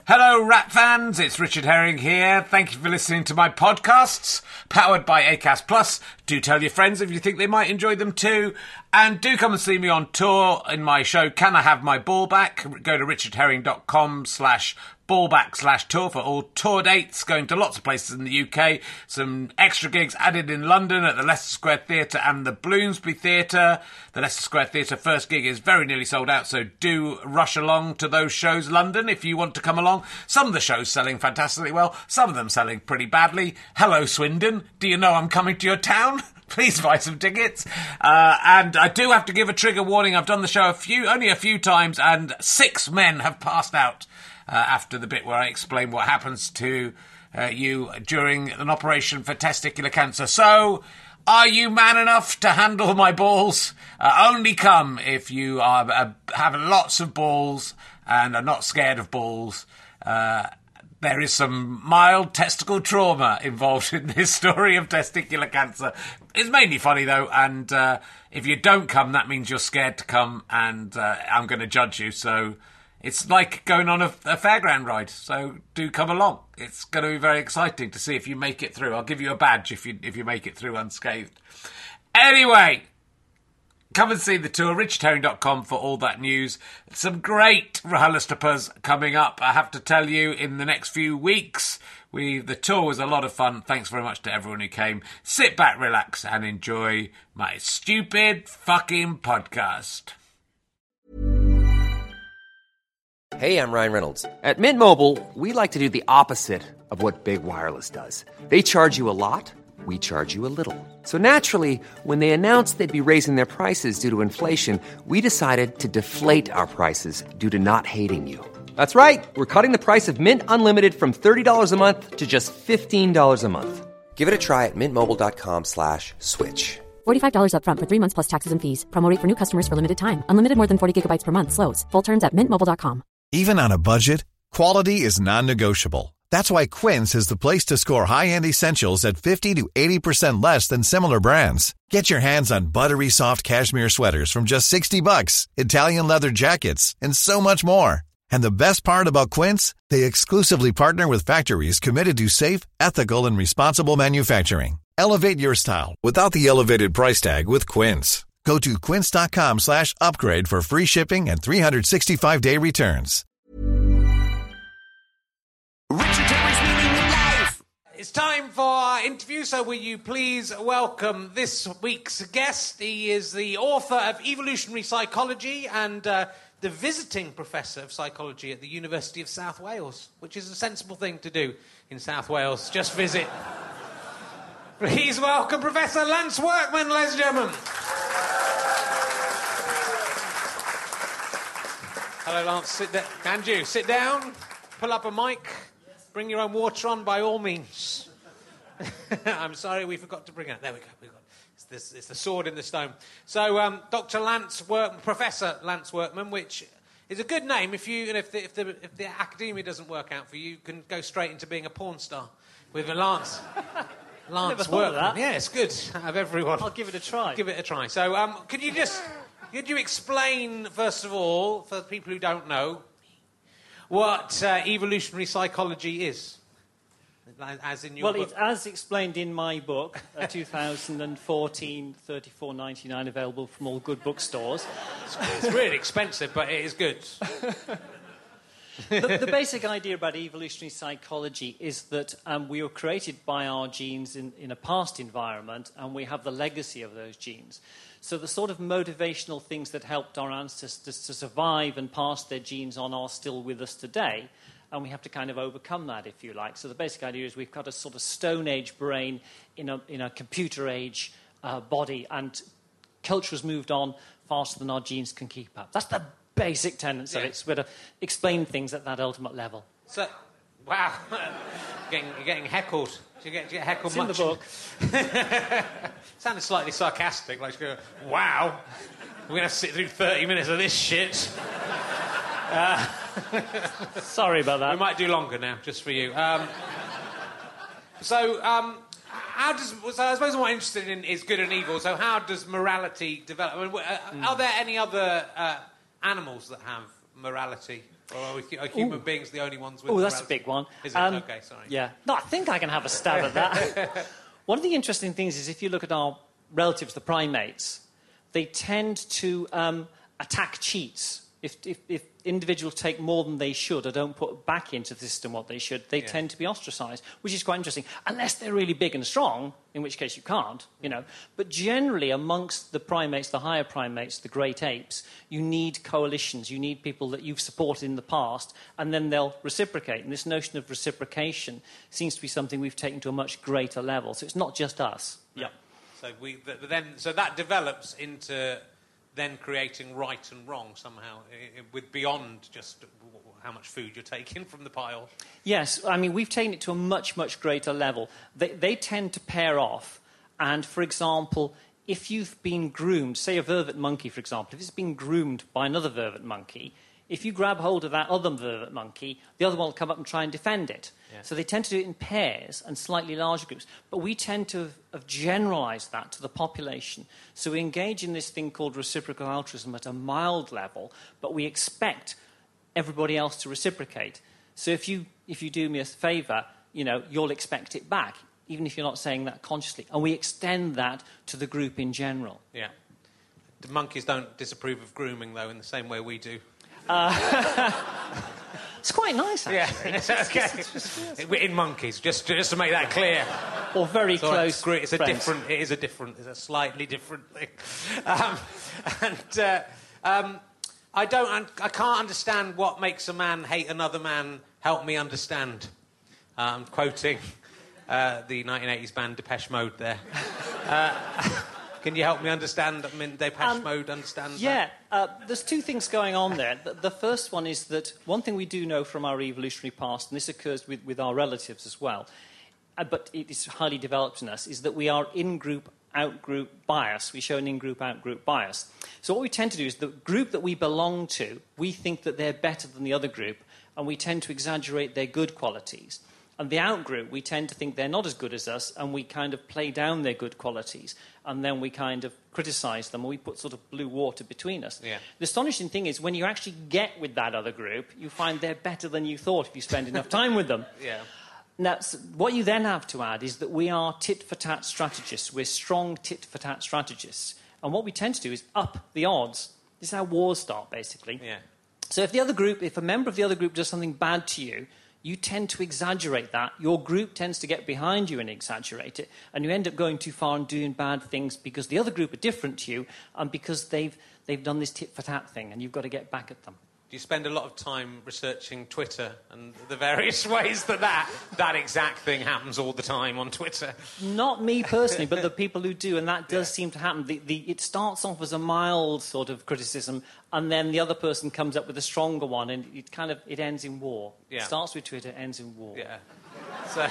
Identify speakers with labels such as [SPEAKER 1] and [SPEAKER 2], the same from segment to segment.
[SPEAKER 1] Hello, Rat fans. It's Richard Herring here. Thank you for listening to my podcasts, powered by Acast Plus. Do tell your friends if you think they might enjoy them too. And do come and see me on tour in my show, Can I Have My Ball Back? Go to richardherring.com/ballback/tour for all tour dates, going to lots of places in the UK. Some extra gigs added in London at the Leicester Square Theatre and the Bloomsbury Theatre. The Leicester Square Theatre first gig is very nearly sold out, so do rush along to those shows, London, if you want to come along. Some of the shows selling fantastically well, some of them selling pretty badly. Hello, Swindon. Do you know I'm coming to your town? Please buy some tickets. And I do have to give a trigger warning. I've done the show only a few times, and 6 men have passed out after the bit where I explain what happens to you during an operation for testicular cancer. So, are you man enough to handle my balls? Only come if you have lots of balls and are not scared of balls. There is some mild testicle trauma involved in this story of testicular cancer. It's mainly funny, though, and if you don't come, that means you're scared to come, and I'm going to judge you. So it's like going on a fairground ride, so do come along. It's going to be very exciting to see if you make it through. I'll give you a badge if you make it through unscathed. Anyway, come and see the tour, richardherring.com for all that news. Some great RHLSTPs coming up, I have to tell you, in the next few weeks. The tour was a lot of fun. Thanks very much to everyone who came. Sit back, relax, and enjoy my stupid fucking podcast.
[SPEAKER 2] Hey, I'm Ryan Reynolds. At Mint Mobile, we like to do the opposite of what Big Wireless does. They charge you a lot. We charge you a little. So naturally, when they announced they'd be raising their prices due to inflation, we decided to deflate our prices due to not hating you. That's right. We're cutting the price of Mint Unlimited from $30 a month to just $15 a month. Give it a try at mintmobile.com/switch.
[SPEAKER 3] $45 up front for 3 months plus taxes and fees. Promo rate for new customers for limited time. Unlimited more than 40 gigabytes per month. Slows full terms at mintmobile.com.
[SPEAKER 4] Even on a budget, quality is non-negotiable. That's why Quince is the place to score high-end essentials at 50 to 80% less than similar brands. Get your hands on buttery soft cashmere sweaters from just $60, Italian leather jackets, and so much more. And the best part about Quince, they exclusively partner with factories committed to safe, ethical, and responsible manufacturing. Elevate your style without the elevated price tag with Quince. Go to quince.com/upgrade for free shipping and 365-day returns.
[SPEAKER 1] Richard Herring's Meaning in Life. It's time for our interview, so will you please welcome this week's guest. He is the author of Evolutionary Psychology and the visiting professor of psychology at the University of South Wales, which is a sensible thing to do in South Wales. Just visit. Please welcome Professor Lance Workman, ladies and gentlemen. Hello, Lance. Sit down. Andrew, sit down. Pull up a mic. Bring your own water on, by all means. I'm sorry, we forgot to bring it. There we go. It's the sword in the stone. So, Professor Lance Workman, which is a good name. If the academia doesn't work out for you, you can go straight into being a porn star with a Lance. Lance Workman. Yeah, it's good. Out of everyone.
[SPEAKER 5] I'll give it a try.
[SPEAKER 1] Give it a try. So, could you explain first of all, for the people who don't know, what evolutionary psychology is? As in your book.
[SPEAKER 5] It's as explained in my book, 2014, $34.99, available from all good bookstores.
[SPEAKER 1] It's really expensive, but it is good.
[SPEAKER 5] The basic idea about evolutionary psychology is that we were created by our genes in a past environment, and we have the legacy of those genes. So the sort of motivational things that helped our ancestors to survive and pass their genes on are still with us today, and we have to kind of overcome that, if you like. So the basic idea is we've got a sort of Stone Age brain in a computer age body, and culture has moved on faster than our genes can keep up. That's the basic tenets of it. So we're to explain things at that ultimate level.
[SPEAKER 1] So, wow. You're getting heckled. Do you get heckled
[SPEAKER 5] much? It's in the book.
[SPEAKER 1] Sounded slightly sarcastic, like, wow, we're going to sit through 30 minutes of this shit.
[SPEAKER 5] Sorry about that.
[SPEAKER 1] We might do longer now, just for you. So I suppose what I'm interested in is good and evil. So how does morality develop? I mean, are there any other animals that have
[SPEAKER 6] morality? Or are human beings the only ones with
[SPEAKER 5] Oh,
[SPEAKER 6] morality?
[SPEAKER 5] that's a big one.
[SPEAKER 6] Is it? Okay, sorry.
[SPEAKER 5] Yeah. No, I think I can have a stab at that. One of the interesting things is if you look at our relatives, the primates, they tend to attack cheats. If individuals take more than they should or don't put back into the system what they should, they tend to be ostracised, which is quite interesting. Unless they're really big and strong, in which case you can't, you know. But generally, amongst the primates, the higher primates, the great apes, you need coalitions. You need people that you've supported in the past, and then they'll reciprocate. And this notion of reciprocation seems to be something we've taken to a much greater level. So it's not just us.
[SPEAKER 6] Yeah. So that develops into then creating right and wrong somehow, with beyond just how much food you're taking from the pile.
[SPEAKER 5] Yes, I mean, we've taken it to a much, much greater level. They tend to pair off, and, for example, if you've been groomed, say a vervet monkey, for example, if it's been groomed by another vervet monkey, if you grab hold of that other vervet monkey, the other one will come up and try and defend it. Yeah. So they tend to do it in pairs and slightly larger groups. But we tend to have generalised that to the population. So we engage in this thing called reciprocal altruism at a mild level, but we expect everybody else to reciprocate. So if you do me a favour, you know, you'll expect it back, even if you're not saying that consciously. And we extend that to the group in general.
[SPEAKER 6] Yeah. The monkeys don't disapprove of grooming, though, in the same way we do.
[SPEAKER 5] It's quite nice, actually.
[SPEAKER 6] Yeah, okay. In monkeys, just to make that clear.
[SPEAKER 5] Or very close.
[SPEAKER 6] It's a slightly different thing. I can't understand what makes a man hate another man. Help me understand. I'm quoting the 1980s band Depeche Mode there. Can you help me understand? I mean, Depeche Mode understands that?
[SPEAKER 5] Yeah, there's two things going on there. The first one is that one thing we do know from our evolutionary past, and this occurs with our relatives as well, but it is highly developed in us, is that we are in-group, out-group bias. We show an in-group, out-group bias. So what we tend to do is the group that we belong to, we think that they're better than the other group, and we tend to exaggerate their good qualities. And the out-group, we tend to think they're not as good as us, and we kind of play down their good qualities, and then we kind of criticise them, or we put sort of blue water between us.
[SPEAKER 6] Yeah.
[SPEAKER 5] The astonishing thing is when you actually get with that other group, you find they're better than you thought if you spend enough time with them.
[SPEAKER 6] Yeah.
[SPEAKER 5] Now, what you then have to add is that we are tit-for-tat strategists. We're strong tit-for-tat strategists. And what we tend to do is up the odds. This is how wars start, basically.
[SPEAKER 6] Yeah.
[SPEAKER 5] So if a member of the other group does something bad to you, you tend to exaggerate that. Your group tends to get behind you and exaggerate it, and you end up going too far and doing bad things because the other group are different to you and because they've done this tit-for-tat thing, and you've got to get back at them.
[SPEAKER 6] Do you spend a lot of time researching Twitter and the various ways that exact thing happens all the time on Twitter?
[SPEAKER 5] Not me personally, but the people who do, and that does seem to happen. It starts off as a mild sort of criticism, and then the other person comes up with a stronger one, and it ends in war.
[SPEAKER 6] Yeah.
[SPEAKER 5] It starts with Twitter, ends in war.
[SPEAKER 6] Yeah. So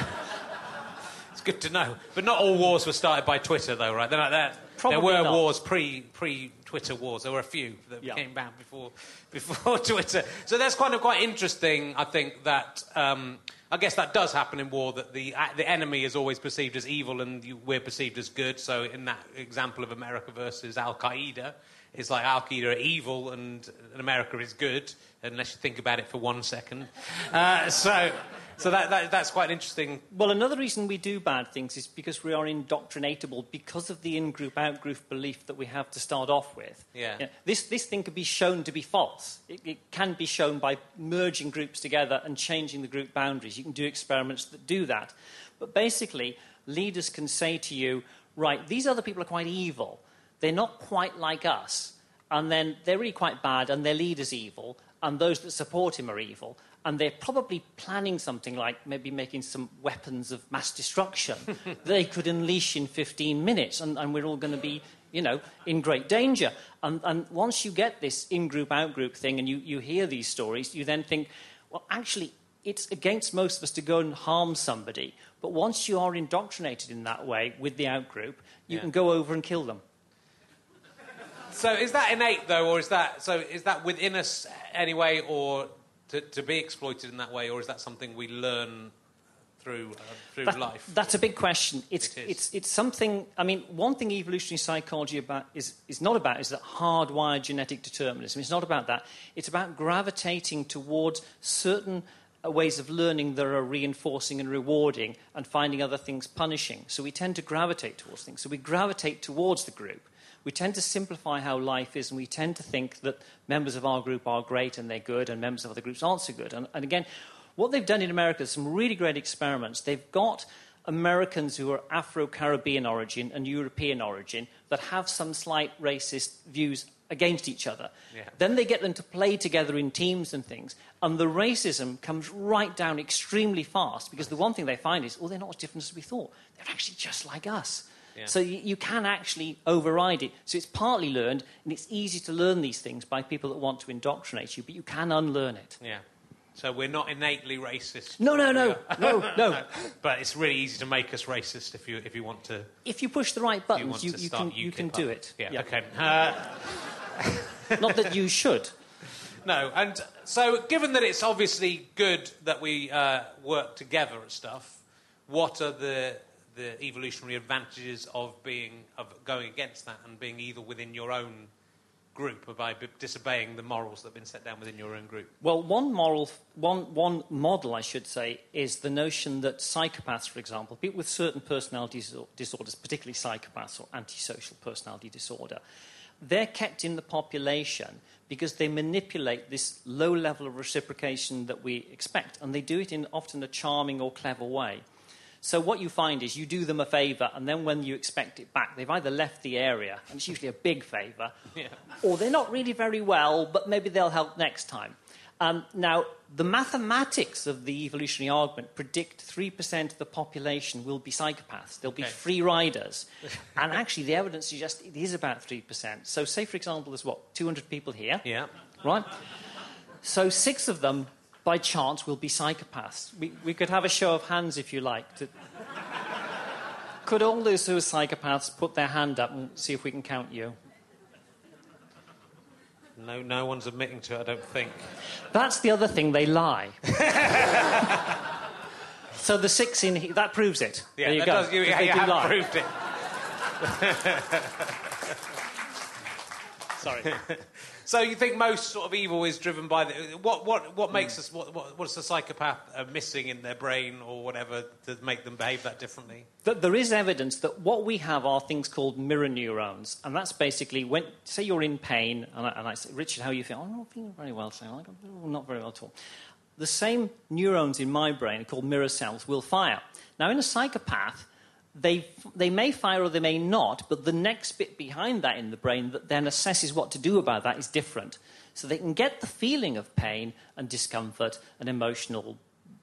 [SPEAKER 6] it's good to know. But not all wars were started by Twitter, though, right? They're like that.
[SPEAKER 5] Probably
[SPEAKER 6] there were
[SPEAKER 5] not.
[SPEAKER 6] wars pre-Twitter wars. There were a few that came back before Twitter. So that's kind of quite interesting, I think, that I guess that does happen in war, that the enemy is always perceived as evil and we're perceived as good. So in that example of America versus Al-Qaeda, it's like Al-Qaeda are evil and America is good, unless you think about it for 1 second. So that's quite interesting.
[SPEAKER 5] Well, another reason we do bad things is because we are indoctrinatable because of the in-group, out-group belief that we have to start off with.
[SPEAKER 6] Yeah.
[SPEAKER 5] You know, this thing can be shown to be false. It can be shown by merging groups together and changing the group boundaries. You can do experiments that do that. But basically, leaders can say to you, right, these other people are quite evil. They're not quite like us. And then they're really quite bad, and their leader's evil, and those that support him are evil. And they're probably planning something like maybe making some weapons of mass destruction they could unleash in 15 minutes, and we're all going to be, in great danger. And once you get this in-group, out-group thing, and you hear these stories, you then think, well, actually, it's against most of us to go and harm somebody. But once you are indoctrinated in that way with the out-group, you can go over and kill them.
[SPEAKER 6] So is that innate, though, or is that within us anyway, or to be exploited in that way, or is that something we learn through life?
[SPEAKER 5] That's a big question. It's something. I mean, one thing evolutionary psychology is not about is that hardwired genetic determinism. It's not about that. It's about gravitating towards certain ways of learning that are reinforcing and rewarding, and finding other things punishing. So we tend to gravitate towards things. So we gravitate towards the group. We tend to simplify how life is, and we tend to think that members of our group are great and they're good, and members of other groups aren't so good. And again, what they've done in America is some really great experiments. They've got Americans who are Afro-Caribbean origin and European origin that have some slight racist views against each other. Yeah. Then they get them to play together in teams and things, and the racism comes right down extremely fast, because the one thing they find is, they're not as different as we thought. They're actually just like us. Yeah. So you can actually override it. So it's partly learned, and it's easy to learn these things by people that want to indoctrinate you, but you can unlearn it.
[SPEAKER 6] Yeah. So we're not innately racist.
[SPEAKER 5] No.
[SPEAKER 6] But it's really easy to make us racist if you want to.
[SPEAKER 5] If you push the right buttons, you can do it.
[SPEAKER 6] Yeah. Okay.
[SPEAKER 5] Not that you should.
[SPEAKER 6] No, and so given that it's obviously good that we work together at stuff, what are the evolutionary advantages of going against that and being either within your own group or by disobeying the morals that have been set down within your own group?
[SPEAKER 5] Well, one model, I should say, is the notion that psychopaths, for example, people with certain personality disorders, particularly psychopaths or antisocial personality disorder, they're kept in the population because they manipulate this low level of reciprocation that we expect, and they do it in often a charming or clever way. So what you find is you do them a favour, and then when you expect it back, they've either left the area, and it's usually a big favour, or they're not really very well, but maybe they'll help next time. Now, the mathematics of the evolutionary argument predict 3% of the population will be psychopaths. They'll be free riders. And actually, the evidence suggests it is about 3%. So say, for example, there's, 200 people here?
[SPEAKER 6] Yeah.
[SPEAKER 5] Right? So 6 of them, by chance, will be psychopaths. We could have a show of hands, if you like. Could all those who are psychopaths put their hand up and see if we can count you?
[SPEAKER 6] No one's admitting to it, I don't think.
[SPEAKER 5] That's the other thing, they lie. So the 6 in here, that proves it.
[SPEAKER 6] Yeah,
[SPEAKER 5] there you
[SPEAKER 6] that
[SPEAKER 5] go.
[SPEAKER 6] does. You have
[SPEAKER 5] lie.
[SPEAKER 6] proved it.
[SPEAKER 5] Sorry.
[SPEAKER 6] So you think most sort of evil is driven by what makes us what's the psychopath missing in their brain or whatever to make them behave that differently?
[SPEAKER 5] There is evidence that what we have are things called mirror neurons, and that's basically when, say, you're in pain, and I say, Richard, how are you feeling? I'm not feeling very well, so I'm not very well at all. The same neurons in my brain, called mirror cells, will fire. Now, in a psychopath, they may fire or they may not, but the next bit behind that in the brain that then assesses what to do about that is different. So they can get the feeling of pain and discomfort and emotional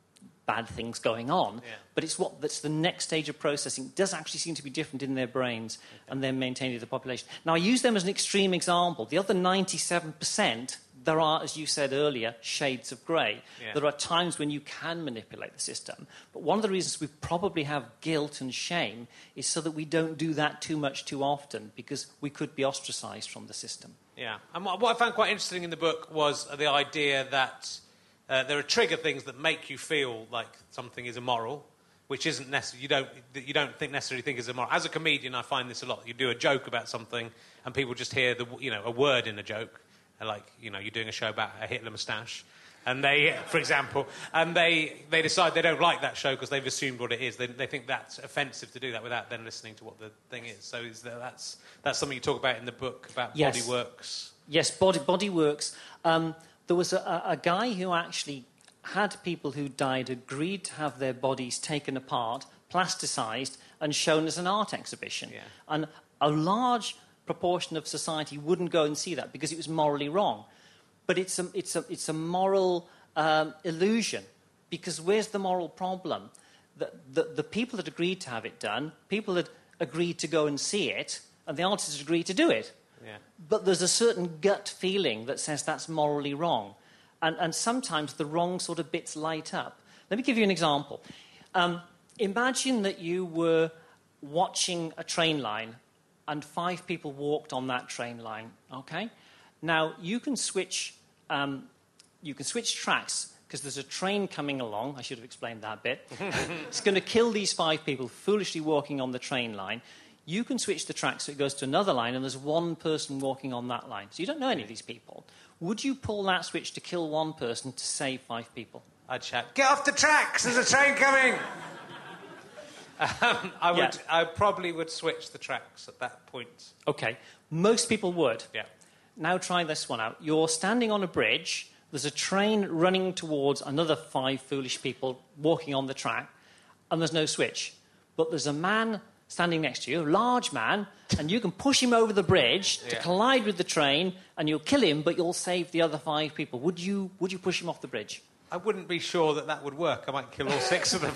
[SPEAKER 5] bad things going on, but that's the next stage of processing. It does actually seem to be different in their brains, and they're maintaining the population. Now, I use them as an extreme example. The other 97%, there are, as you said earlier, shades of grey. Yeah. There are times when you can manipulate the system. But one of the reasons we probably have guilt and shame is so that we don't do that too much too often, because we could be ostracised from the system.
[SPEAKER 6] Yeah. And what I found quite interesting in the book was the idea that there are trigger things that make you feel like something is immoral, which isn't necessarily, you don't necessarily think is immoral. As a comedian, I find this a lot. You do a joke about something, and people just hear a word in a joke. Like, you're doing a show about a Hitler moustache, and they, for example, and they decide they don't like that show because they've assumed what it is. They think that's offensive to do that without then listening to what the thing is. So that's something you talk about in the book about Body Works.
[SPEAKER 5] Yes, Body Works. There was a guy who actually had people who died agreed to have their bodies taken apart, plasticised, and shown as an art exhibition. Yeah. And a large proportion of society wouldn't go and see that because it was morally wrong. But it's a moral illusion, because where's the moral problem? The people that agreed to have it done, people that agreed to go and see it, and the artists agreed to do it. Yeah. But there's a certain gut feeling that says that's morally wrong. And sometimes the wrong sort of bits light up. Let me give you an example. Imagine that you were watching a train line and 5 people walked on that train line, okay? Now, you can switch tracks because there's a train coming along. I should have explained that bit. It's going to kill these 5 people foolishly walking on the train line. You can switch the track so it goes to another line, and there's one person walking on that line. So you don't know any of these people. Would you pull that switch to kill one person to save 5 people?
[SPEAKER 6] I'd shout, "Get off the tracks! There's a train coming!" I probably would switch the tracks at that point.
[SPEAKER 5] Okay. Most people would.
[SPEAKER 6] Yeah.
[SPEAKER 5] Now try this one out. You're standing on a bridge. There's a train running towards another 5 foolish people walking on the track, and there's no switch. But there's a man standing next to you, a large man, and you can push him over the bridge to collide with the train, and you'll kill him, but you'll save the other 5 people. Would you push him off the bridge?
[SPEAKER 6] I wouldn't be sure that would work. I might kill all 6 of them.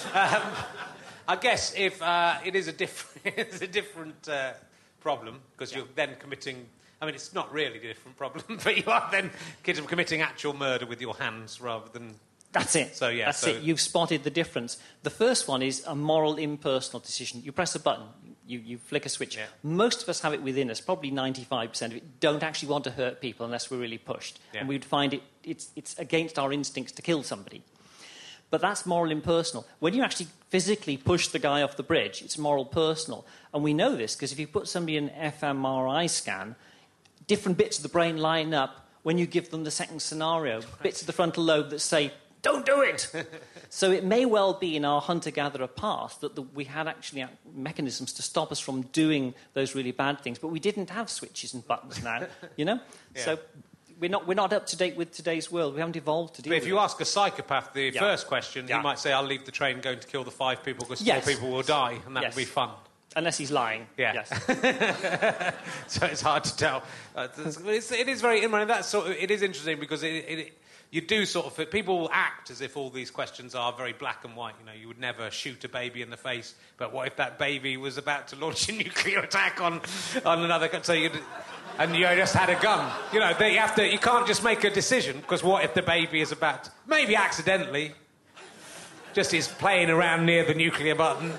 [SPEAKER 6] I guess if it is a different problem, because you're then committing... I mean, it's not really a different problem, but you are then committing actual murder with your hands rather than...
[SPEAKER 5] That's it. That's it. You've spotted the difference. The first one is a moral, impersonal decision. You press a button, you flick a switch. Yeah. Most of us have it within us, probably 95% of it, don't actually want to hurt people unless we're really pushed. Yeah. And we'd find it's against our instincts to kill somebody. But that's moral, impersonal. When you actually physically push the guy off the bridge, it's moral, personal. And we know this because if you put somebody in an fMRI scan, different bits of the brain line up when you give them the second scenario, bits of the frontal lobe that say, "Don't do it!" So it may well be in our hunter-gatherer past that we had actually mechanisms to stop us from doing those really bad things, but we didn't have switches and buttons now, you know? Yeah. So we're not up to date with today's world. We haven't evolved to deal with it.
[SPEAKER 6] But if you ask a psychopath the first question, he might say, "I'll leave the train going to kill the 5 people because 4 people will die," and that would be fun.
[SPEAKER 5] Unless he's lying.
[SPEAKER 6] Yeah.
[SPEAKER 5] Yes.
[SPEAKER 6] So it's hard to tell. It is very... it is interesting because you do sort of... People act as if all these questions are very black and white. You know, you would never shoot a baby in the face, but what if that baby was about to launch a nuclear attack on another country? And you just had a gun. You know, you can't just make a decision, because what if the baby is about to, maybe accidentally, just is playing around near the nuclear button.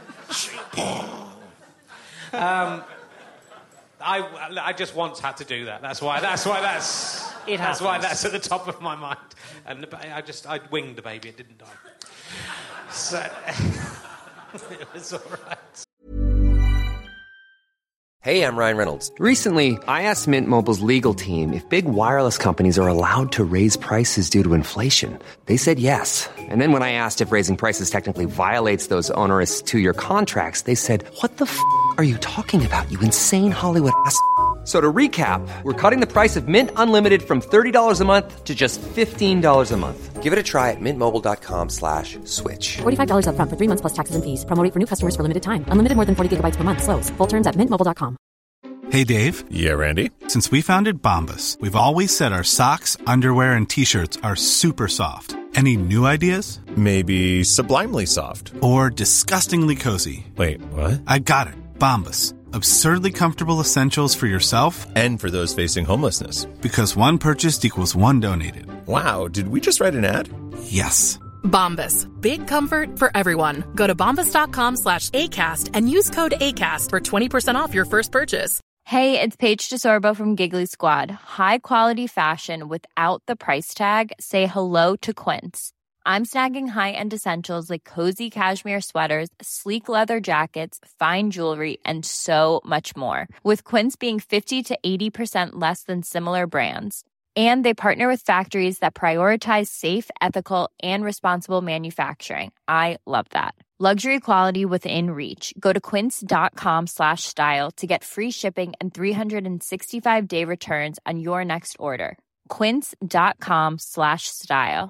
[SPEAKER 6] I just once had to do that. That's why that's at the top of my mind. And I winged the baby. It didn't die. So it was all right.
[SPEAKER 2] Hey, I'm Ryan Reynolds. Recently, I asked Mint Mobile's legal team if big wireless companies are allowed to raise prices due to inflation. They said yes. And then when I asked if raising prices technically violates those onerous 2-year contracts, they said, "What the f*** are you talking about, you insane Hollywood ass?" So to recap, we're cutting the price of Mint Unlimited from $30 a month to just $15 a month. Give it a try at mintmobile.com/switch.
[SPEAKER 3] $45 up front for 3 months plus taxes and fees. Promo rate for new customers for limited time. Unlimited more than 40 gigabytes per month. Slows full terms at mintmobile.com.
[SPEAKER 7] Hey, Dave.
[SPEAKER 8] Yeah, Randy.
[SPEAKER 7] Since we founded Bombas, we've always said our socks, underwear, and T-shirts are super soft. Any new ideas?
[SPEAKER 8] Maybe sublimely soft.
[SPEAKER 7] Or disgustingly cozy.
[SPEAKER 8] Wait, what?
[SPEAKER 7] I got it. Bombas. Absurdly comfortable essentials for yourself
[SPEAKER 8] and for those facing homelessness.
[SPEAKER 7] Because one purchased equals one donated.
[SPEAKER 8] Wow, did we just write an ad?
[SPEAKER 7] Yes.
[SPEAKER 9] Bombas. Big comfort for everyone. Go to bombas.com/ACAST and use code ACAST for 20% off your first purchase.
[SPEAKER 10] Hey, it's Paige DeSorbo from Giggly Squad. High quality fashion without the price tag. Say hello to Quince. I'm snagging high-end essentials like cozy cashmere sweaters, sleek leather jackets, fine jewelry, and so much more. With Quince being 50 to 80% less than similar brands. And they partner with factories that prioritize safe, ethical, and responsible manufacturing. I love that. Luxury quality within reach. Go to quince.com/style to get free shipping and 365-day returns on your next order. Quince.com/style.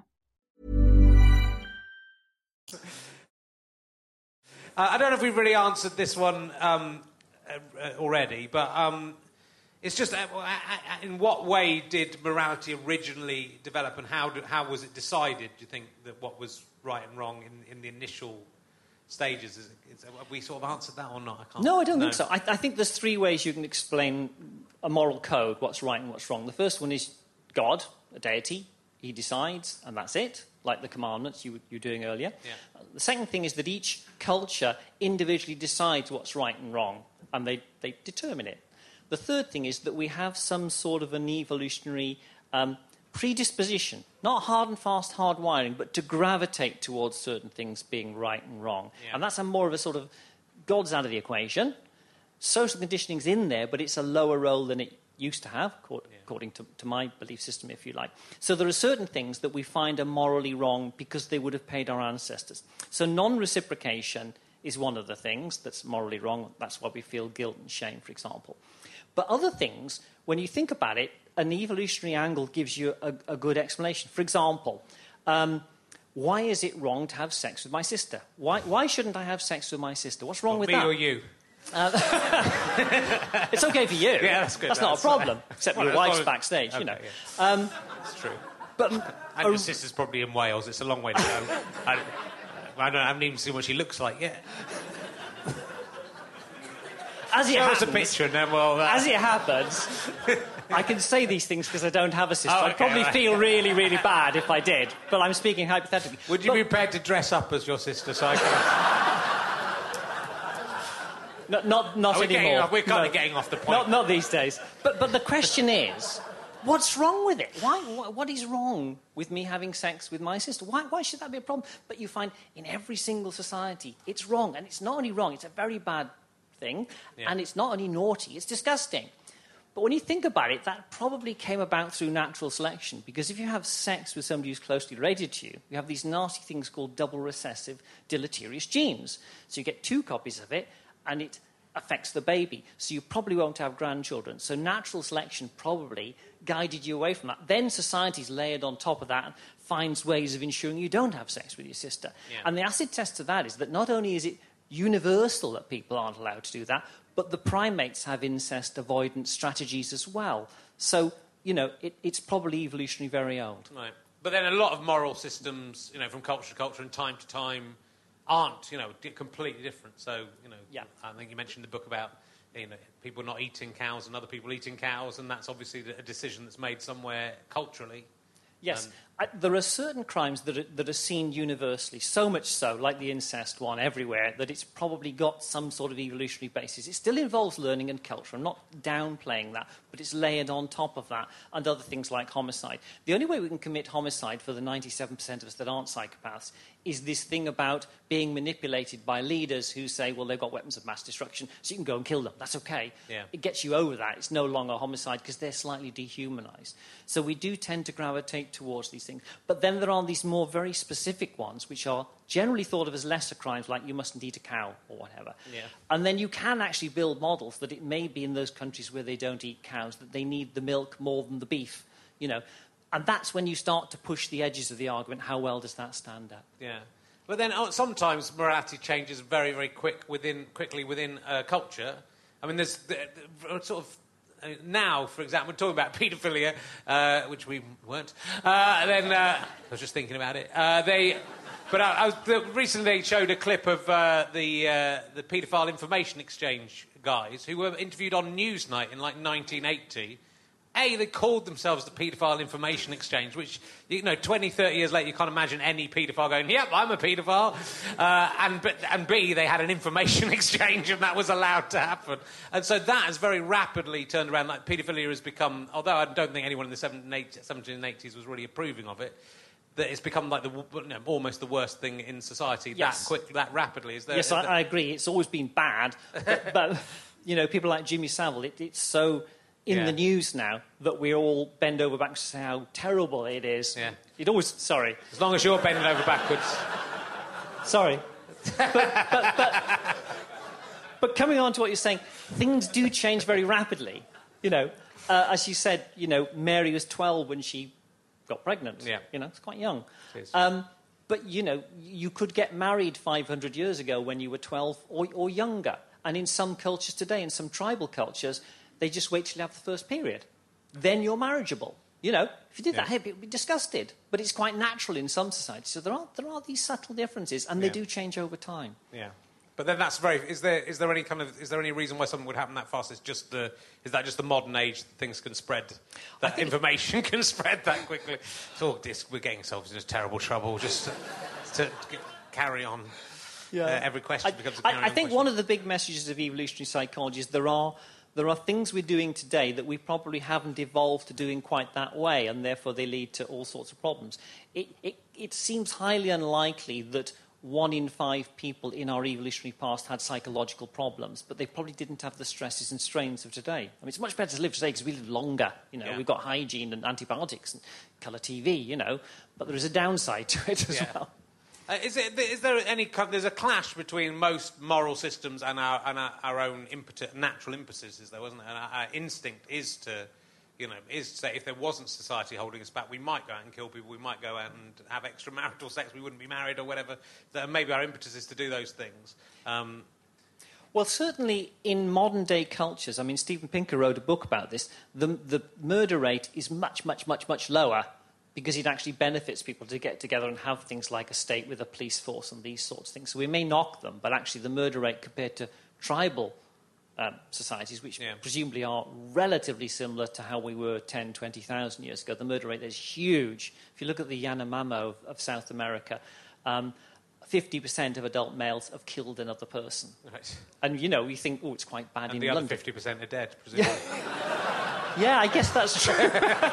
[SPEAKER 6] I don't know if we've really answered this one already, but it's just in what way did morality originally develop, and how was it decided, do you think, that what was right and wrong in the initial stages? Have we sort of answered that or not?
[SPEAKER 5] No, I don't think so. I think there's 3 ways you can explain a moral code, what's right and what's wrong. The first one is God, a deity. He decides, and that's it, like the commandments you were doing earlier. Yeah. The second thing is that each culture individually decides what's right and wrong, and they determine it. The third thing is that we have some sort of an evolutionary predisposition, not hard and fast hardwiring, but to gravitate towards certain things being right and wrong. Yeah. And that's more of a sort of God's out of the equation. Social conditioning's in there, but it's a lower role than it used to have, according to my belief system, if you like. So there are certain things that we find are morally wrong because they would have paid our ancestors. So non-reciprocation is one of the things that's morally wrong. That's why we feel guilt and shame, for example. But other things, when you think about it, an evolutionary angle gives you a good explanation. For example, why is it wrong to have sex with my sister? Why shouldn't I have sex with my sister? What's wrong with that?
[SPEAKER 6] Me or you?
[SPEAKER 5] It's okay for you.
[SPEAKER 6] Yeah, that's good.
[SPEAKER 5] That's not a problem, except your wife's backstage,
[SPEAKER 6] okay,
[SPEAKER 5] you know.
[SPEAKER 6] Yeah. That's true.
[SPEAKER 5] But
[SPEAKER 6] and your sister's probably in Wales. It's a long way to go. I haven't even seen what she looks like yet.
[SPEAKER 5] As it happens,
[SPEAKER 6] a picture, and then
[SPEAKER 5] as it happens, I can say these things because I don't have a sister.
[SPEAKER 6] Oh, okay,
[SPEAKER 5] I'd probably feel really, really bad if I did. But I'm speaking hypothetically.
[SPEAKER 6] Would you be prepared to dress up as your sister so I can...
[SPEAKER 5] Not anymore.
[SPEAKER 6] We're kind of getting off the point.
[SPEAKER 5] Not these days. But the question is, what's wrong with it? What is wrong with me having sex with my sister? Why should that be a problem? But you find in every single society, it's wrong. And it's not only wrong, it's a very bad thing. Yeah. And it's not only naughty, it's disgusting. But when you think about it, that probably came about through natural selection. Because if you have sex with somebody who's closely related to you, you have these nasty things called double recessive deleterious genes. So you get 2 copies of it, and it affects the baby. So you probably won't have grandchildren. So natural selection probably guided you away from that. Then society's layered on top of that and finds ways of ensuring you don't have sex with your sister. Yeah. And the acid test to that is that not only is it universal that people aren't allowed to do that, but the primates have incest avoidance strategies as well. So, it's probably evolutionary very old.
[SPEAKER 6] Right. But then a lot of moral systems, from culture to culture and time to time, aren't, completely different. So,
[SPEAKER 5] yeah.
[SPEAKER 6] I think you mentioned the book about, people not eating cows and other people eating cows, and that's obviously a decision that's made somewhere culturally.
[SPEAKER 5] Yes. There are certain crimes that are seen universally, so much so, like the incest one everywhere, that it's probably got some sort of evolutionary basis. It still involves learning and culture. I'm not downplaying that, but it's layered on top of that, and other things like homicide. The only way we can commit homicide for the 97% of us that aren't psychopaths is this thing about being manipulated by leaders who say, well, they've got weapons of mass destruction, so you can go and kill them. That's okay.
[SPEAKER 6] Yeah.
[SPEAKER 5] It gets you over that. It's no longer homicide because they're slightly dehumanized. So we do tend to gravitate towards these things. But then there are these more very specific ones, which are generally thought of as lesser crimes, like you mustn't eat a cow or whatever.
[SPEAKER 6] Yeah.
[SPEAKER 5] And then you can actually build models that it may be in those countries where they don't eat cows, that they need the milk more than the beef, And that's when you start to push the edges of the argument. How well does that stand up?
[SPEAKER 6] Yeah. But then sometimes morality changes very, very quickly within culture. I mean, there's sort of... Now, for example, we're talking about paedophilia, which we weren't. I was just thinking about it. Recently they showed a clip of the paedophile information exchange guys who were interviewed on Newsnight in 1980. They called themselves the Paedophile Information Exchange, which, 20, 30 years later, you can't imagine any paedophile going, yep, I'm a paedophile. And B, they had an information exchange, and that was allowed to happen. And so that has very rapidly turned around. Like, paedophilia has become, although I don't think anyone in the 70s and 80s was really approving of it, that it's become like almost the worst thing in society that rapidly.
[SPEAKER 5] Yes, I agree. It's always been bad. but people like Jimmy Savile, it's so... in the news now that we all bend over backwards to say how terrible it is.
[SPEAKER 6] Yeah.
[SPEAKER 5] It always... Sorry.
[SPEAKER 6] As long as you're bending over backwards.
[SPEAKER 5] Sorry. But coming on to what you're saying, things do change very rapidly. As you said, Mary was 12 when she got pregnant.
[SPEAKER 6] Yeah.
[SPEAKER 5] It's quite young.
[SPEAKER 6] It is.
[SPEAKER 5] But, you could get married 500 years ago when you were 12 or younger. And in some cultures today, in some tribal cultures... they just wait till you have the first period. Then you're marriageable. If you did that, people would be disgusted. But it's quite natural in some societies. So there are these subtle differences, and they do change over time.
[SPEAKER 6] Yeah. But then that's very... Is there any reason why something would happen that fast? Is that just the modern age that things can spread? That information can spread that quickly? We're getting ourselves into terrible trouble just to carry on. Yeah. Every question becomes a carry-on
[SPEAKER 5] I think
[SPEAKER 6] question.
[SPEAKER 5] one of the big messages of evolutionary psychology is there are there are things we're doing today that we probably haven't evolved to doing quite that way, and therefore they lead to all sorts of problems. It seems highly unlikely that 1 in 5 people in our evolutionary past had psychological problems, but they probably didn't have the stresses and strains of today. I mean, it's much better to live today because we live longer. We've got hygiene and antibiotics and colour TV, but there is a downside to it as well.
[SPEAKER 6] Is there any? There's a clash between most moral systems and our own natural impetuses, though, isn't there? And our instinct is to, is to say if there wasn't society holding us back, we might go out and kill people, we might go out and have extramarital sex, we wouldn't be married or whatever. Maybe our impetus is to do those things.
[SPEAKER 5] Well, certainly in modern-day cultures, I mean, Steven Pinker wrote a book about this, the murder rate is much, much, much, much lower because it actually benefits people to get together and have things like a state with a police force and these sorts of things. So we may knock them, but actually the murder rate compared to tribal societies, which presumably are relatively similar to how we were 10, 20,000 years ago, the murder rate is huge. If you look at the Yanomamo of South America, 50% of adult males have killed another person.
[SPEAKER 6] Right.
[SPEAKER 5] And, you think, it's quite bad in London.
[SPEAKER 6] And the other 50% are dead, presumably.
[SPEAKER 5] Yeah, I guess that's true.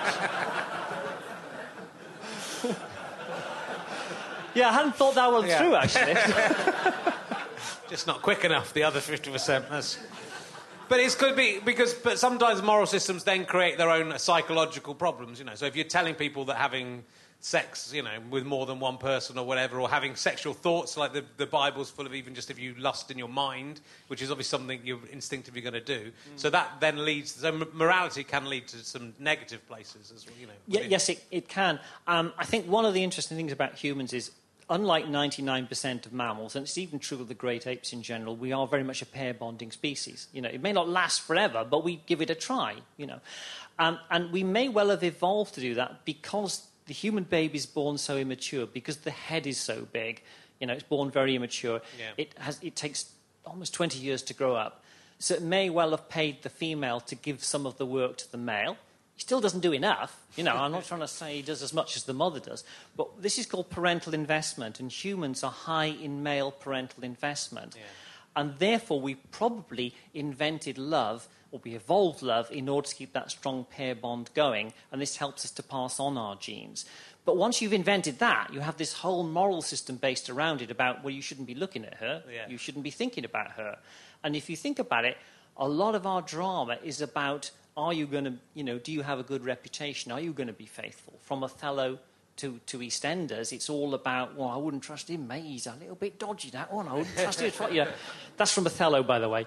[SPEAKER 5] Yeah, I hadn't thought that one through, actually.
[SPEAKER 6] Just not quick enough, the other 50%. But it could be but sometimes moral systems then create their own psychological problems, So if you're telling people that having sex, with more than one person or whatever, or having sexual thoughts, like the Bible's full of even just if you lust in your mind, which is obviously something you're instinctively going to do. So that then leads... So morality can lead to some negative places as well,
[SPEAKER 5] Yes, it can. I think one of the interesting things about humans is, unlike 99% of mammals, and it's even true of the great apes in general, we are very much a pair-bonding species. It may not last forever, but we give it a try, And we may well have evolved to do that because the human baby is born so immature, because the head is so big. It's born very immature. Yeah. It takes almost 20 years to grow up. So it may well have paid the female to give some of the work to the male. He still doesn't do enough. I'm not trying to say he does as much as the mother does. But this is called parental investment, and humans are high in male parental investment. Yeah. And therefore, we probably invented love, or we evolved love, in order to keep that strong pair bond going, and this helps us to pass on our genes. But once you've invented that, you have this whole moral system based around it about, well, you shouldn't be looking at her, you shouldn't be thinking about her. And if you think about it, a lot of our drama is about, are you going to, do you have a good reputation? Are you going to be faithful? From Othello to EastEnders, it's all about, well, I wouldn't trust him, mate. He's a little bit dodgy, that one. I wouldn't trust him. That's from Othello, by the way.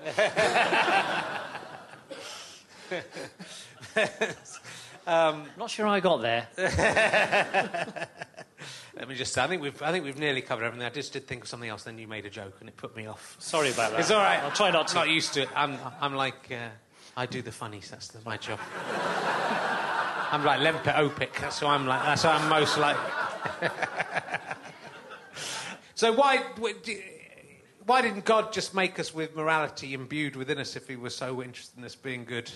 [SPEAKER 5] Not sure I got there.
[SPEAKER 6] Let me just say, I think we've nearly covered everything. I just did think of something else, then you made a joke and it put me off.
[SPEAKER 5] Sorry about that.
[SPEAKER 6] It's all right.
[SPEAKER 5] I'll try not to.
[SPEAKER 6] I'm not used to it. I'm like, I do the funnies. That's my job. I'm like Lemper Opic. That's what I'm like. That's what I'm most like. So why didn't God just make us with morality imbued within us if he was so interested in us being good?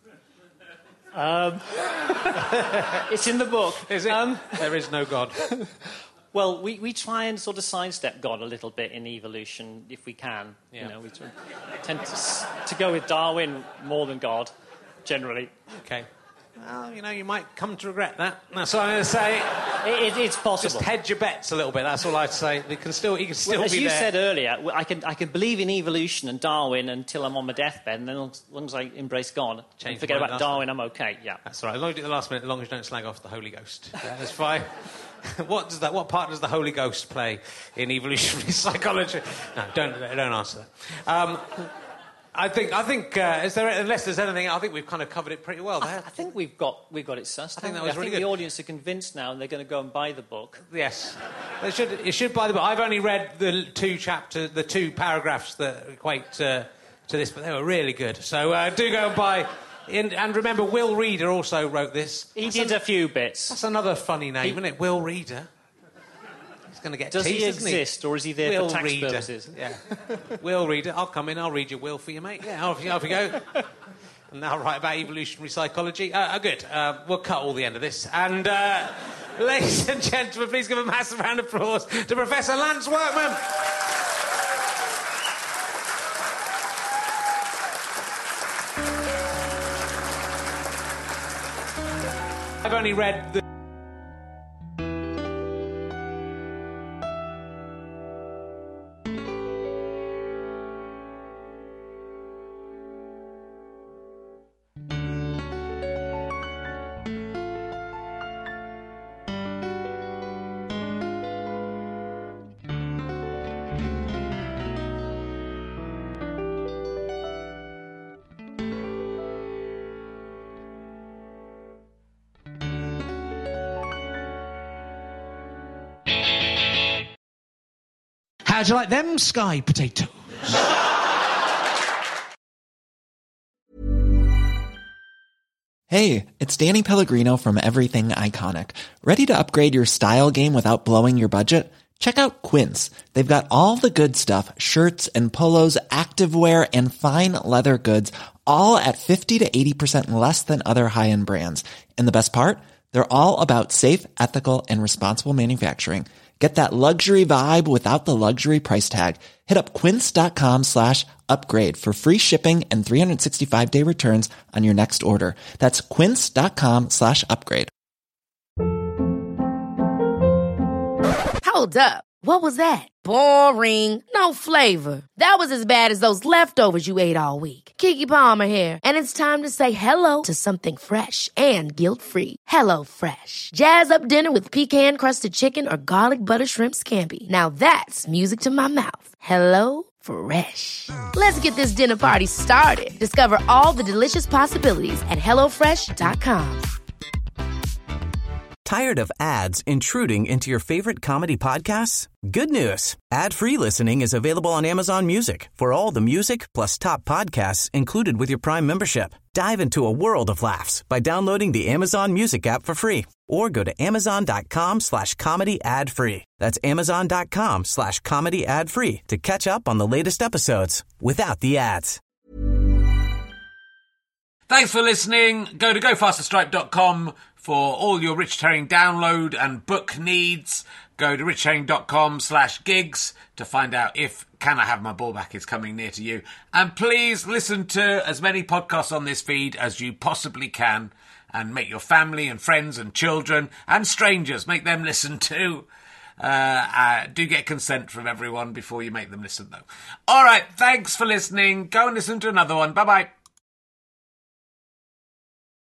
[SPEAKER 5] It's in the book.
[SPEAKER 6] Is it? There is no God.
[SPEAKER 5] Well, we try and sort of sidestep God a little bit in evolution if we can.
[SPEAKER 6] Yeah.
[SPEAKER 5] We tend to go with Darwin more than God, generally.
[SPEAKER 6] Okay. Well, you might come to regret that. That's what I'm going to say.
[SPEAKER 5] It's possible.
[SPEAKER 6] Just hedge your bets a little bit. That's all I'd say. He can still
[SPEAKER 5] as
[SPEAKER 6] be there.
[SPEAKER 5] As you said earlier, I can believe in evolution and Darwin until I'm on my deathbed, and then as long as I embrace God and forget about Darwin, I'm okay. Yeah,
[SPEAKER 6] that's all right. As long as you do the last minute, as long as you don't slag off the Holy Ghost, that's fine. What part does the Holy Ghost play in evolutionary psychology? No, don't answer that. I think. Unless there's anything, I think we've kind of covered it pretty well.
[SPEAKER 5] I think we've got it sussed.
[SPEAKER 6] I think that was really good.
[SPEAKER 5] The audience are convinced now, and they're going to go and buy the book.
[SPEAKER 6] Yes, you should buy the book. I've only read the two paragraphs that equate to this, but they were really good. So do go and buy. And remember, Will Reader also wrote this.
[SPEAKER 5] He did a few bits.
[SPEAKER 6] That's another funny name, isn't it? Will Reader. Going to get
[SPEAKER 5] Does
[SPEAKER 6] teased,
[SPEAKER 5] he exist, or is he there for tax purposes?
[SPEAKER 6] Yeah. Will Reader. I'll come in, I'll read your will for you, mate. Yeah, off you go. And I'll write about evolutionary psychology. Good. We'll cut all the end of this. And, ladies and gentlemen, please give a massive round of applause to Professor Lance Workman. I've only read the...
[SPEAKER 11] How'd you like them sky potatoes?
[SPEAKER 12] Hey, it's Danny Pellegrino from Everything Iconic. Ready to upgrade your style game without blowing your budget? Check out Quince. They've got all the good stuff, shirts and polos, activewear, and fine leather goods, all at 50 to 80% less than other high-end brands. And the best part? They're all about safe, ethical, and responsible manufacturing. Get that luxury vibe without the luxury price tag. Hit up quince.com/upgrade for free shipping and 365-day returns on your next order. That's quince.com/upgrade.
[SPEAKER 13] Hold up. What was that? Boring. No flavor. That was as bad as those leftovers you ate all week. Keke Palmer here. And it's time to say hello to something fresh and guilt-free. Hello Fresh. Jazz up dinner with pecan-crusted chicken or garlic butter shrimp scampi. Now that's music to my mouth. Hello Fresh. Let's get this dinner party started. Discover all the delicious possibilities at HelloFresh.com.
[SPEAKER 14] Tired of ads intruding into your favorite comedy podcasts? Good news. Ad-free listening is available on Amazon Music for all the music plus top podcasts included with your Prime membership. Dive into a world of laughs by downloading the Amazon Music app for free or go to amazon.com/comedy ad-free. That's amazon.com/comedy ad-free to catch up on the latest episodes without the ads.
[SPEAKER 1] Thanks for listening. Go to gofasterstripe.com for all your Rich Herring download and book needs. Go to richherring.com/gigs to find out if Can I Have My Ball Back is coming near to you. And please listen to as many podcasts on this feed as you possibly can and make your family and friends and children and strangers, make them listen too. Do get consent from everyone before you make them listen though. All right, thanks for listening. Go and listen to another one. Bye-bye.